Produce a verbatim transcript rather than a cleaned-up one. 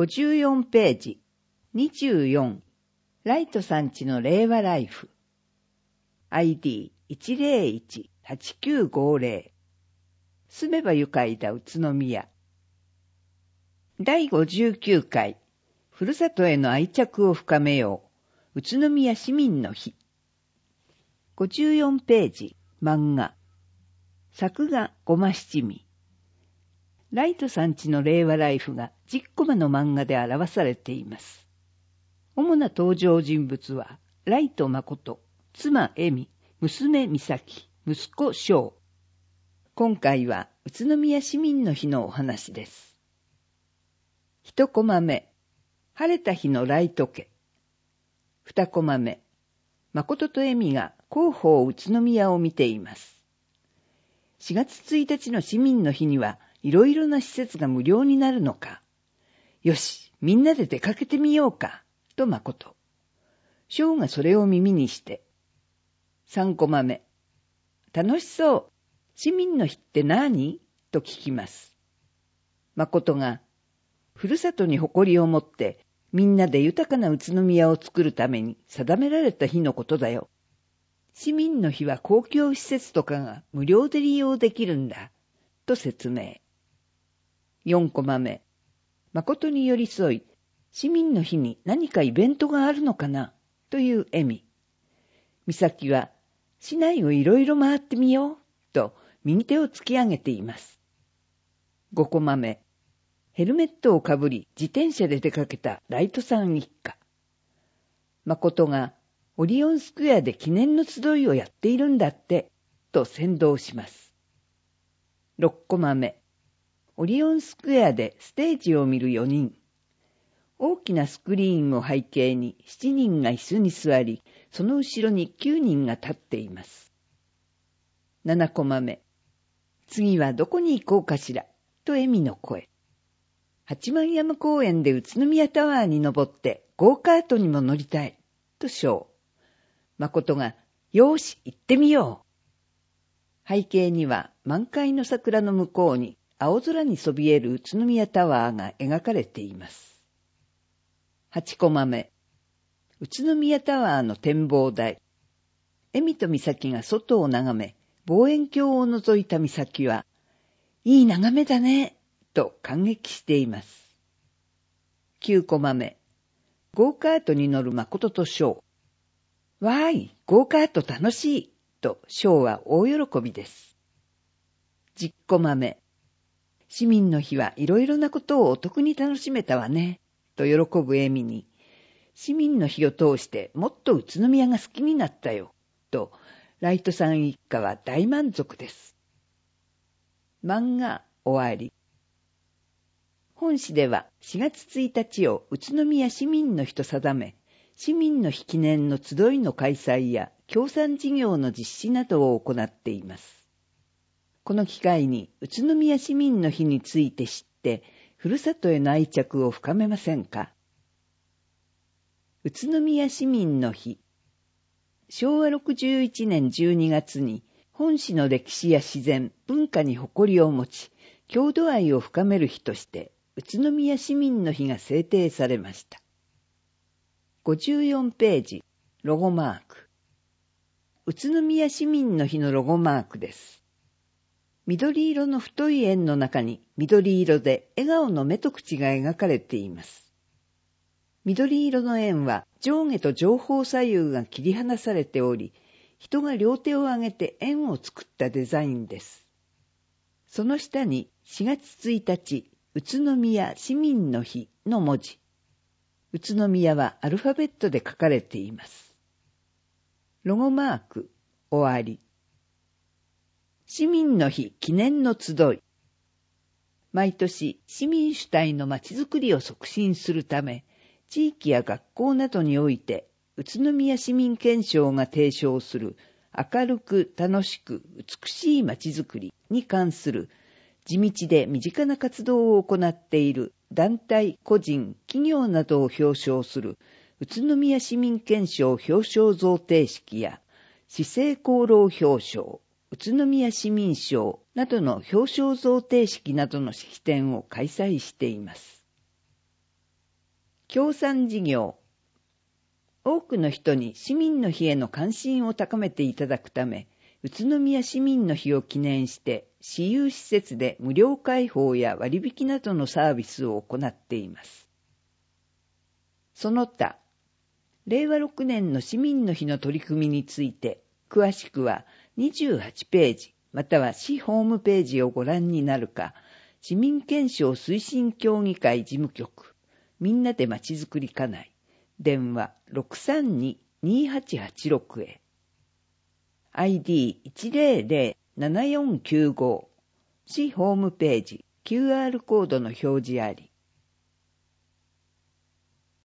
ごじゅうよんページ、にじゅうよん、ライトさんちの令和ライフ。アイディーいちゼロいちはちきゅうごゼロ。住めば愉快だ宇都宮。だいごじゅうきゅうかい、ふるさとへの愛着を深めよう、宇都宮市民の日。ごじゅうよんページ、漫画。作画ごま七味。ライトさんちの令和ライフがじゅっコマの漫画で表されています。主な登場人物は、ライト誠、妻恵美、娘美咲、息子翔。今回は宇都宮市民の日のお話です。一コマ目、晴れた日のライト家。二コマ目、誠と恵美が広報宇都宮を見ています。しがつついたちの市民の日にはいろいろな施設が無料になるのか。よし、みんなで出かけてみようか、と誠。翔がそれを耳にして。三コマ目。楽しそう。市民の日って何？と聞きます。誠が、ふるさとに誇りを持って、みんなで豊かな宇都宮を作るために定められた日のことだよ。市民の日は公共施設とかが無料で利用できるんだ、と説明。四コマ目。誠に寄り添い、市民の日に何かイベントがあるのかな、という恵美。美咲は、市内をいろいろ回ってみよう、と右手を突き上げています。五コマ目。ヘルメットをかぶり自転車で出かけたライトさん一家。誠がオリオンスクエアで記念の集いをやっているんだって、と先導します。六コマ目。オリオンスクエアでステージを見るよにん。大きなスクリーンを背景にしちにんが椅子に座り、その後ろにきゅうにんが立っています。七コマ目。次はどこに行こうかしら、と恵美の声。八幡山公園で宇都宮タワーに登ってゴーカートにも乗りたい、と翔。誠が、よーし、行ってみよう。背景には満開の桜の向こうに青空にそびえる宇都宮タワーが描かれています。八コマ目。宇都宮タワーの展望台。恵美と美咲が外を眺め、望遠鏡を覗いた美咲は、いい眺めだね、と感激しています。九コマ目。ゴーカートに乗る誠と翔。わーい、ゴーカート楽しい、と翔は大喜びです。十コマ目。市民の日はいろいろなことをお得に楽しめたわね、と喜ぶ恵美に、市民の日を通してもっと宇都宮が好きになったよ、とライトさん一家は大満足です。漫画終わり。本誌ではしがつついたちを宇都宮市民の日と定め、市民の日記念の集いの開催や協賛事業の実施などを行っています。この機会に宇都宮市民の日について知って、ふるさとへの愛着を深めませんか？宇都宮市民の日。しょうわろくじゅういちねんじゅうにがつに本市の歴史や自然、文化に誇りを持ち、郷土愛を深める日として、宇都宮市民の日が制定されました。ごじゅうよんページ、ロゴマーク。宇都宮市民の日のロゴマークです。緑色の太い円の中に緑色で笑顔の目と口が描かれています。緑色の円は上下と上方左右が切り離されており、人が両手を上げて円を作ったデザインです。その下にしがつついたち、宇都宮市民の日の文字。宇都宮はアルファベットで書かれています。ロゴマーク、終わり。市民の日記念の集い。毎年市民主体のまちづくりを促進するため、地域や学校などにおいて宇都宮市民憲章が提唱する明るく楽しく美しいまちづくりに関する地道で身近な活動を行っている団体、個人、企業などを表彰する宇都宮市民憲章表彰贈呈式や市政功労表彰、宇都宮市民賞などの表彰贈呈式などの式典を開催しています。 協賛事業。多くの人に市民の日への関心を高めていただくため、宇都宮市民の日を記念して、私有施設で無料開放や割引などのサービスを行っています。その他、れいわろくねんの市民の日の取り組みについて、詳しくはにじゅうはちページ、または市ホームページをご覧になるか、市民検証推進協議会事務局、みんなでまちづくり課内、電話 ろくさんに にーはちはちろく へ。アイディーいちぜろぜろ ななよんきゅうご、市ホームページ キューアール コードの表示あり。